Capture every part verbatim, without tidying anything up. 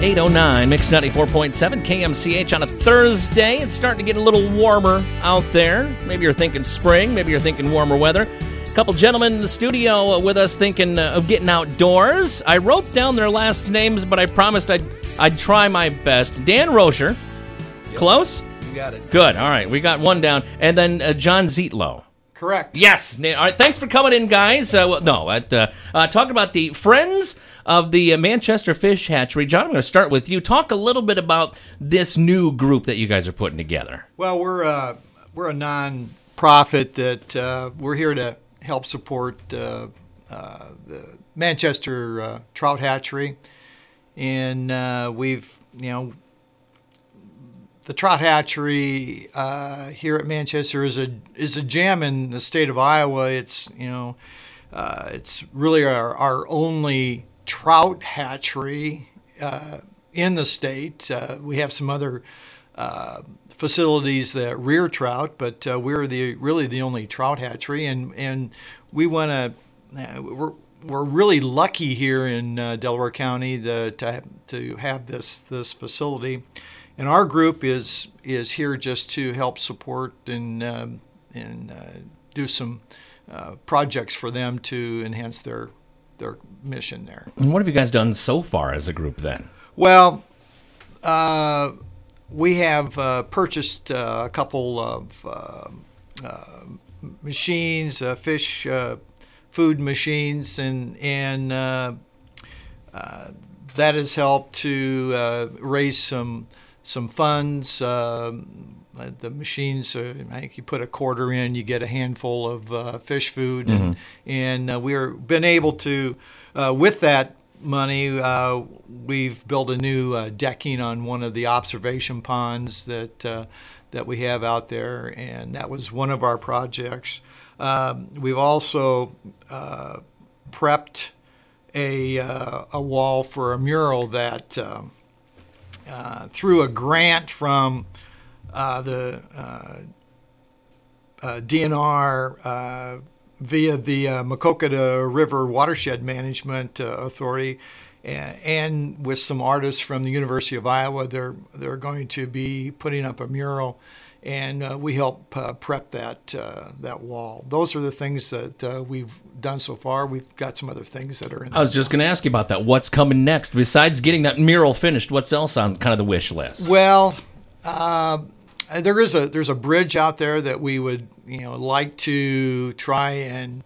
eight oh nine, Mix ninety-four point seven, K M C H on a Thursday. It's starting to get a little warmer out there. Maybe you're thinking spring. Maybe you're thinking warmer weather. A couple gentlemen in the studio with us thinking uh, of getting outdoors. I wrote down their last names, but I promised I'd, I'd try my best. Dan Rocher. Yep. Close? You got it. Good. All right. We got one down. And then uh, John Zietlow. Correct. Yes. All right. Thanks for coming in, guys. Uh, well, no, at, uh, uh, talking about the Friends of the uh, Manchester Fish Hatchery. John, I'm going to start with you. Talk a little bit about this new group that you guys are putting together. Well, we're uh, we're a non-profit that uh, we're here to help support uh, uh, the Manchester uh, Trout Hatchery, and uh, we've you know. The trout hatchery uh, here at Manchester is a is a gem in the state of Iowa. It's you know, uh, it's really our, our only trout hatchery uh, in the state. Uh, we have some other uh, facilities that rear trout, but uh, we're the really the only trout hatchery, and and we want to. Uh, we're we're really lucky here in uh, Delaware County the, to to have this this facility. And our group is is here just to help support and um, and uh, do some uh, projects for them to enhance their their mission there. And what have you guys done so far as a group then? Well, uh, we have uh, purchased uh, a couple of uh, uh, machines, uh, fish uh, food machines, and and uh, uh, that has helped to uh, raise some. Some funds. Uh, the machines, uh, I think you put a quarter in, you get a handful of uh, fish food, mm-hmm. and, and uh, we've been able to, uh, with that money, uh, we've built a new uh, decking on one of the observation ponds that uh, that we have out there, and that was one of our projects. Um, we've also uh, prepped a uh, a wall for a mural that. Uh, Uh, through a grant from uh, the uh, uh, D N R uh, via the uh, Maquoketa River Watershed Management uh, Authority, and, and with some artists from the University of Iowa, they're they're going to be putting up a mural, and uh, we help uh, prep that uh, that wall. Those are the things that uh, we've done so far. We've got some other things that are in. I was just going to ask you about that. What's coming next besides getting that mural finished? What's else on kind of the wish list? Well, uh, there is a there's a bridge out there that we would you know like to try and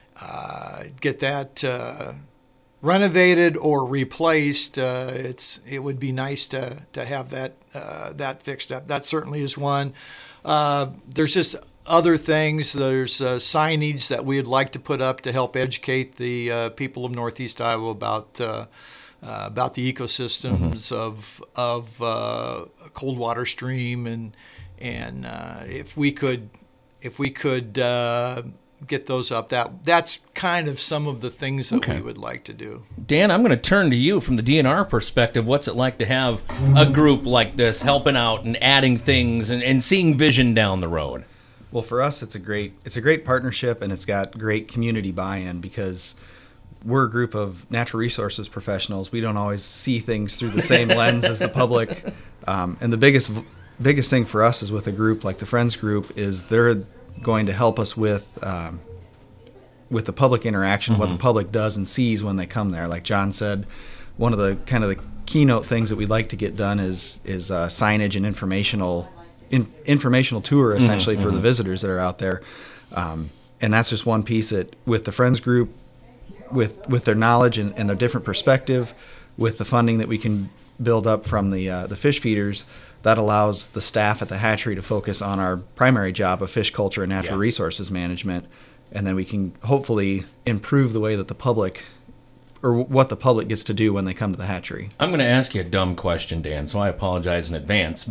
uh, get that uh, renovated or replaced. Uh, it's it would be nice to to have that uh, that fixed up. That certainly is one. Uh, there's just other things. There's uh, signage that we'd like to put up to help educate the uh, people of Northeast Iowa about uh, uh, about the ecosystems mm-hmm. of of uh, cold water stream, and and uh, if we could if we could uh, get those up, that that's kind of some of the things that okay. we would like to do. Dan, I'm going to turn to you from the D N R perspective. What's it like to have a group like this helping out and adding things and, and seeing vision down the road? Well, for us, it's a great it's a great partnership, and it's got great community buy-in because we're a group of natural resources professionals. We don't always see things through the same lens as the public. Um, and the biggest biggest thing for us is with a group like the Friends Group is they're going to help us with um, with the public interaction, mm-hmm. what the public does and sees when they come there. Like John said, one of the kind of the keynote things that we'd like to get done is is uh, signage and informational. In, informational tour essentially mm-hmm, for mm-hmm. the visitors that are out there, um, and that's just one piece that with the Friends Group, with with their knowledge and, and their different perspective, with the funding that we can build up from the uh, the fish feeders, that allows the staff at the hatchery to focus on our primary job of fish culture and natural yeah. resources management, and then we can hopefully improve the way that the public or what the public gets to do when they come to the hatchery. I'm going to ask you a dumb question, Dan, so I apologize in advance, but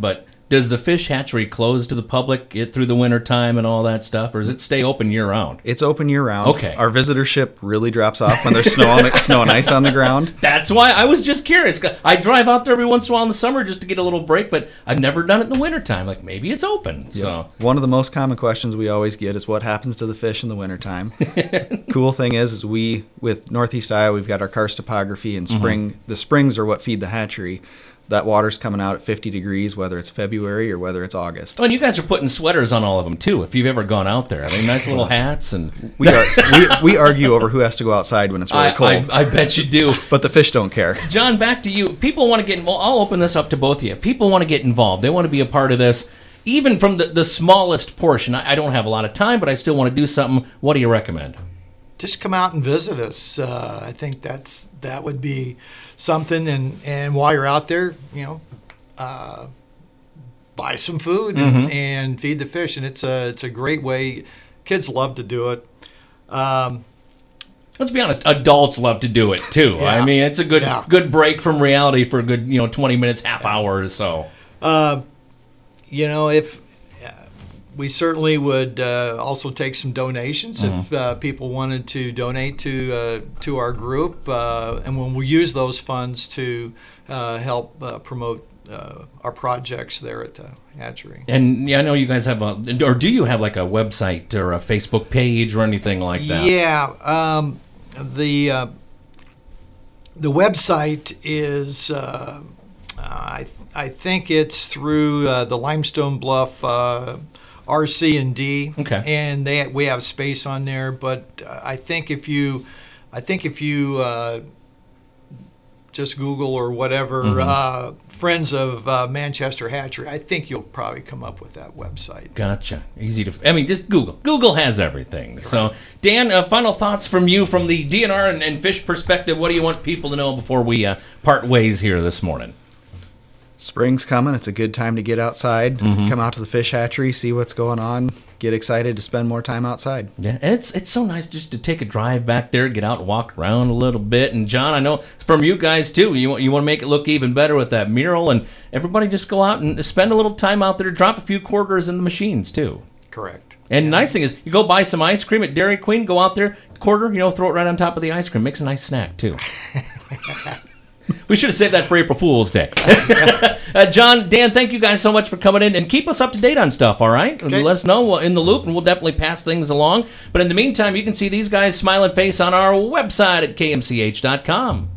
Does the fish hatchery close to the public through the winter time and all that stuff, or does it stay open year round? It's open year round. Okay. Our visitorship really drops off when there's snow on the, snow and ice on the ground. That's why I was just curious. I drive out there every once in a while in the summer just to get a little break, but I've never done it in the wintertime. Like, maybe it's open. Yep. So one of the most common questions we always get is what happens to the fish in the wintertime. Cool thing is, is we, with Northeast Iowa, we've got our karst topography, and spring. Mm-hmm. The springs are what feed the hatchery. That water's coming out at fifty degrees, whether it's February or whether it's August. Oh, and you guys are putting sweaters on all of them, too, if you've ever gone out there. I mean, nice little hats. and we, are, we we argue over who has to go outside when it's really I, cold. I, I bet you do. But the fish don't care. John, back to you. People want to get involved. I'll open this up to both of you. People want to get involved. They want to be a part of this, even from the, the smallest portion. I, I don't have a lot of time, but I still want to do something. What do you recommend? Just come out and visit us. Uh, I think that's that would be something. And, and while you're out there, you know, uh, buy some food and, mm-hmm. and feed the fish. And it's a it's a great way. Kids love to do it. Um, Let's be honest. Adults love to do it too. Yeah. I mean, it's a good yeah. good break from reality for a good you know twenty minutes, half hour or so. Uh, you know, if uh, we certainly would uh, also take some donations mm-hmm. if uh, people wanted to donate to uh, to our group, uh, and when we use those funds to uh, help uh, promote uh, our projects there at the hatchery. And yeah, I know you guys have a, or do you have like a website or a Facebook page or anything like that? Yeah, um, the uh, the website is. Uh, I I think it's through uh, the Limestone Bluff uh, R C and D, okay, and they we have space on there. But uh, I think if you, I think if you uh, just Google or whatever, mm-hmm. uh, Friends of uh, Manchester Hatchery, I think you'll probably come up with that website. Gotcha. Easy to. I mean, just Google. Google has everything. Right. So, Dan, uh, final thoughts from you from the D N R and, and fish perspective. What do you want people to know before we uh, part ways here this morning? Spring's coming. It's a good time to get outside, mm-hmm. come out to the fish hatchery, see what's going on, get excited to spend more time outside. Yeah, and it's it's so nice just to take a drive back there, get out and walk around a little bit. And John, I know from you guys too, you you want to make it look even better with that mural, and everybody just go out and spend a little time out there, drop a few quarters in the machines too. Correct. And the nice thing is, you go buy some ice cream at Dairy Queen, go out there, quarter, you know, throw it right on top of the ice cream, makes a nice snack too. We should have saved that for April Fool's Day. uh, John, Dan, thank you guys so much for coming in, and keep us up to date on stuff, all right? Okay. Let us know in the loop, and we'll definitely pass things along. But in the meantime, you can see these guys' smiling face on our website at K M C H dot com.